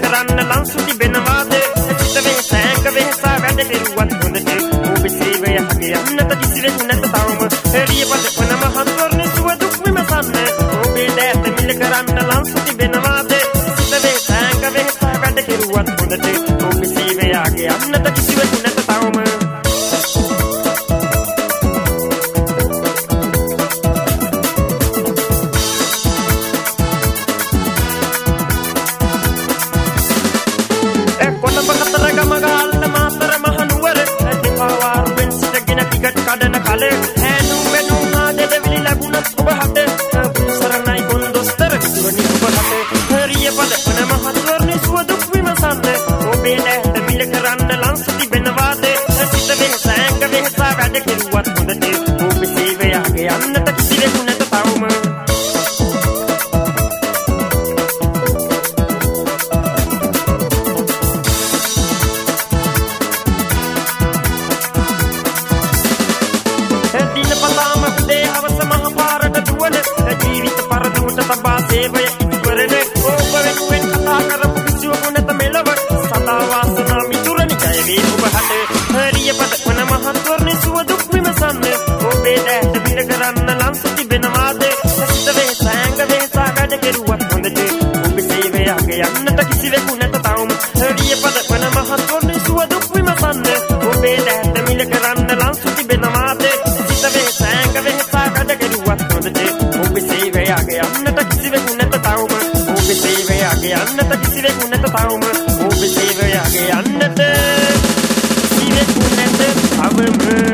කරන්න ලංසු තිබෙනවාද සිත වෙහසෑක වෙහසා වැඩ කෙරුවත් හොඳට ඔබේ සේවයගේ යන්නට කිසිවෙකු නැත තවම එළිය පදවනම හඳුරන සුව දුක් විමසන්න ඔබේ දෑත මිල කරන්න ලංසු තිබෙනවාද සිත වෙහසෑක වෙහසා වැඩ කෙරුවත් හොඳට ඔබේ සේවයගේ යන්නට කිසිවෙකු නැත තවම kadana kale henu menu ade devili laguna oba hatte saranai kondostar vidurani oba hatte hariya pada panama hatorni suwaduk vimasanne obe lehta mil karanna lansu tibenawade sita vehsanga vehsa wada keruwat hondate obe sevayage yannata kisiweku nata tawuma दिन पताम दे हवस महाभारत दुवन जीवित परदूत तबा सेवय इतवरने ओपवेन कथा करपु किसिव गुणत Mellor सदा वासना मिතුරනි ජය වේ ඔබ හට හරිය පද වන මහත්වරණි සුව දුක් විමසන්න ඔබේ දැට බිඳ කරන්න ලංසු තිබෙනවාද සිත වෙහසෑංග වෙහසා වැඩ කෙරුවත් හොඳට ඔබේ සේවයගේ යන්නට කිසිවෙකු නැත තවම හරිය පද වන මහත්වරණි සුව දුක් විමසන්න ඔබේ දැට මිල කරන්න ලංසු තිබෙනවාද සෑංග වෙහසා වැඩ කෙරුවත් හොඳට ඔබේ සේවයගේ යන්නට කිසිවෙකු නැත තවම ඔබේ සේවයගේ යන්නට කිසිවෙකු නැත තවම ඔබේ සේවයගේ යන්නට කිසිවෙකු නැත තවම